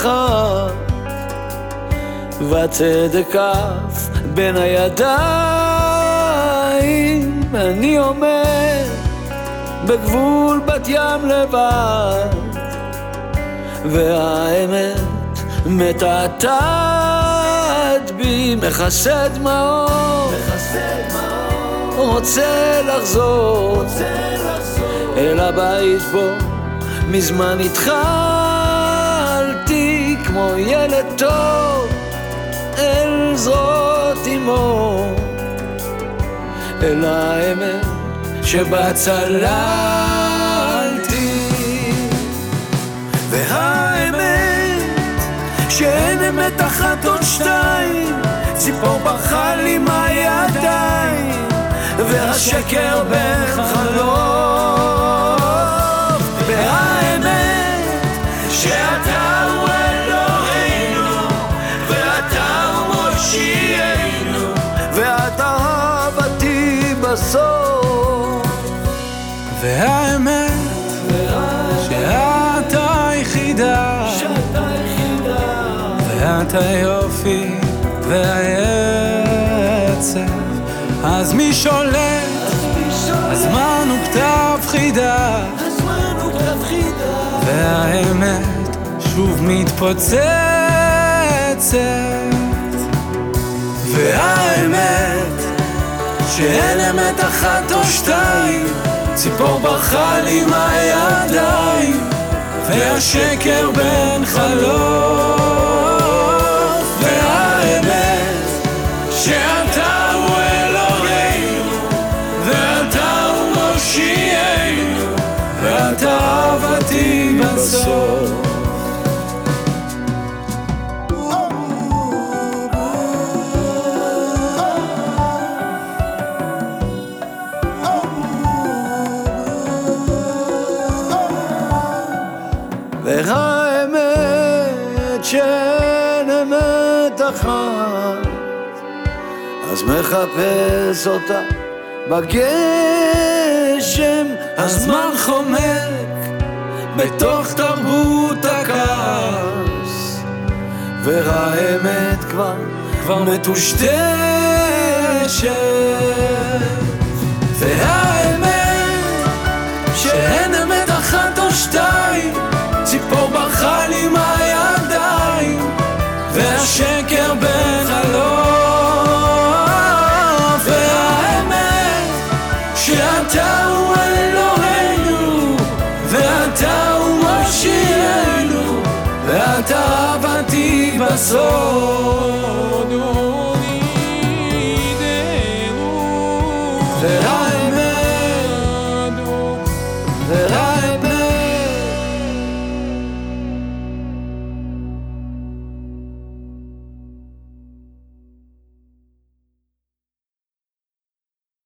מחר, והצדק אף בין הידיים. אני עומד בגבול בת ים לבד, והאמת מתעתעת בי, מכסה דמעות, רוצה לחזור אל הבית בו מזמן התחלתי, כמו ילד טוב אל זרועות אמו, אל האמת שבה צללתי. והאמת שאין אמת אחת עוד שתיים, ציפור ברחה לי מהידיים, והשקר בין חלום. והאמת שאתה הוא אלוהינו, ואתה הוא מושיענו, ואתה אהבתי בסוף. והאמת שאתה היחידה, ואתה יופי והעצב. אז מי שולט? הזמן הוא כתב חידה, והאמת שוב מתפוצצת. והאמת שאין אמת אחת או שתיים, ציפור ברחה לי מהידיים, והשקר בין חלוף. והאמת שאתה הוא אלוהינו, ואתה הוא מושיענו, ואתה אהבתי בסוף. והאמת שאין אמת אחת, אז מחפש אותה בגשם. הזמן חומק בתוך תרבות הכעס, והאמת כבר מטושטשת. והאמת שאין אמת אחת או שתיים, ציפור ברחה לי מהידיים, והשקר בין חלוף. והאמת שאתה הוא אלוהינו, ואתה הוא מושיענו, ואתה אהבתי בסוף.